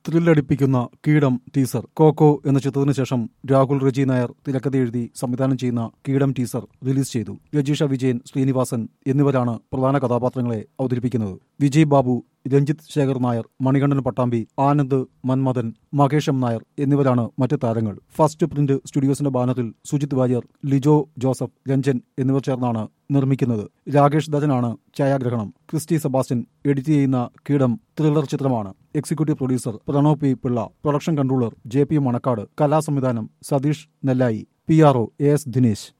ത്രില്ലടിപ്പിക്കുന്ന കീടം teaser. Coco എന്ന ചിത്രത്തിന് ശേഷം രാഹുൽ റെജി നായർ തിരക്കഥ എഴുതി സംവിധാനം ചെയ്യുന്ന കീടം ടീസർ റിലീസ് ചെയ്തു. രജീഷ വിജയൻ, ശ്രീനിവാസൻ എന്നിവരാണ് പ്രധാന കഥാപാത്രങ്ങളെ അവതരിപ്പിക്കുന്നത്. വിജയ് ബാബു, രഞ്ജിത്ത് ശേഖർ നായർ, മണികണ്ഠൻ പട്ടാമ്പി, ആനന്ദ് മന്മഥൻ, മകേഷം നായർ എന്നിവരാണ് മറ്റ് താരങ്ങൾ. ഫസ്റ്റ് പ്രിന്റ് സ്റ്റുഡിയോസിന്റെ ബാനറിൽ സുജിത് വാര്യർ, ലിജോ ജോസഫ്, രഞ്ജൻ എന്നിവർ ചേർന്നാണ് നിർമ്മിക്കുന്നത്. രാകേഷ് ദത്തനാണ് ഛായാഗ്രഹണം. ക്രിസ്റ്റി സെബാസ്റ്റ്യൻ എഡിറ്റ് ചെയ്യുന്ന കീടം ത്രില്ലർ ചിത്രമാണ്. Executive producer Pranav P Pillai, production controller JP Manakkad, കലാസംവിധാനം സതീഷ് നെല്ലായി, PRO AS ദിനേശ്.